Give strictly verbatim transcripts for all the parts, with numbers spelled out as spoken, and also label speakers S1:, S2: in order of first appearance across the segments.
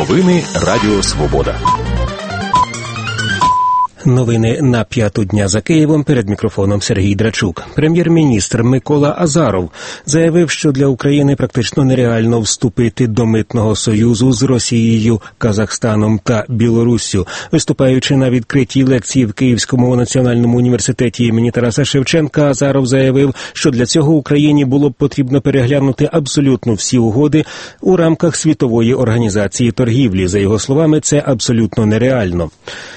S1: Новини Радіо Свобода.
S2: Новини на п'яту дня за Києвом. Перед мікрофоном Сергій Драчук. Прем'єр-міністр Микола Азаров заявив, що для України практично нереально вступити до митного союзу з Росією, Казахстаном та Білоруссю. Виступаючи на відкритій лекції в Київському національному університеті імені Тараса Шевченка, Азаров заявив, що для цього Україні було б потрібно переглянути абсолютно всі угоди у рамках Світової організації торгівлі. За його словами, це абсолютно нереально.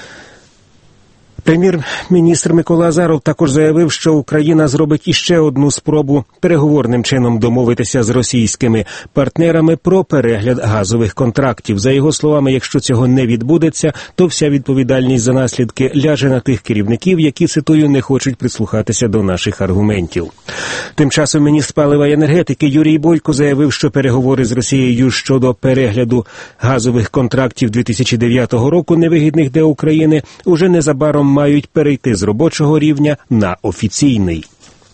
S2: Прем'єр-міністр Микола Азаров також заявив, що Україна зробить іще одну спробу переговорним чином домовитися з російськими партнерами про перегляд газових контрактів. За його словами, якщо цього не відбудеться, то вся відповідальність за наслідки ляже на тих керівників, які, цитую, не хочуть прислухатися до наших аргументів. Тим часом міністр палива і енергетики Юрій Бойко заявив, що переговори з Росією щодо перегляду газових контрактів дві тисячі дев'ятого року, невигідних для України, уже незабаром мають перейти з робочого рівня на офіційний.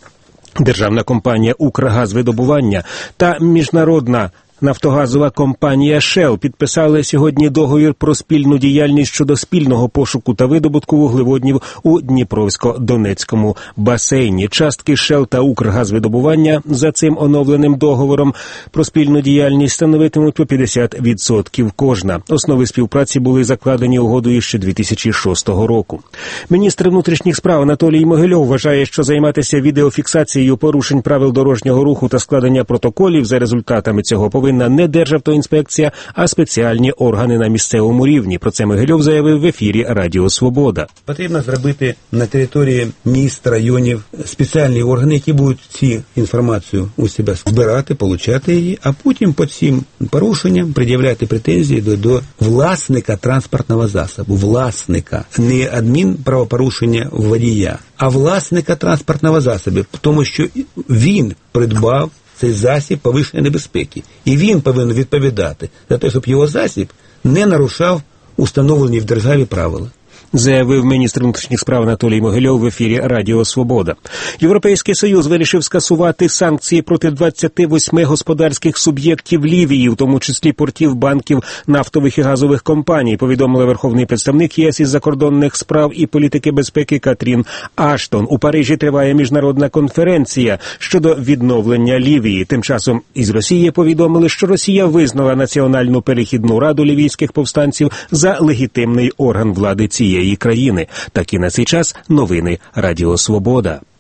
S2: Державна компанія «Укргазвидобування» та міжнародна нафтогазова компанія «Шел» підписали сьогодні договір про спільну діяльність щодо спільного пошуку та видобутку вуглеводнів у Дніпровсько-Донецькому басейні. Частки «Шел» та «Укргазвидобування» за цим оновленим договором про спільну діяльність становитимуть по п'ятдесят відсотків кожна. Основи співпраці були закладені угодою ще дві тисячі шостого року. Міністр внутрішніх справ Анатолій Могильов вважає, що займатися відеофіксацією порушень правил дорожнього руху та складення протоколів за результатами цього повинна не Державтоінспекція, а спеціальні органи на місцевому рівні. Про це Могильов заявив в ефірі Радіо Свобода.
S3: Потрібно зробити на території міст, районів спеціальні органи, які будуть цю інформацію у себе збирати, получати її, а потім по цим порушенням пред'являти претензії до, до власника транспортного засобу. Власника. Не адмінправопорушення водія, а власника транспортного засобу. Тому що він придбав цей засіб повищеної небезпеки. І він повинен відповідати за те, щоб його засіб не нарушав установлені в державі правила.
S2: Заявив міністр внутрішніх справ Анатолій Могильов в ефірі Радіо Свобода. Європейський Союз вирішив скасувати санкції проти двадцяти восьми господарських суб'єктів Лівії, в тому числі портів, банків, нафтових і газових компаній, повідомила верховний представник ЄС із закордонних справ і політики безпеки Катрін Аштон. У Парижі триває міжнародна конференція щодо відновлення Лівії. Тим часом із Росії повідомили, що Росія визнала Національну перехідну раду лівійських повстанців за легітимний орган влади цієї країни. Такі на цей час новини Радіо Свобода.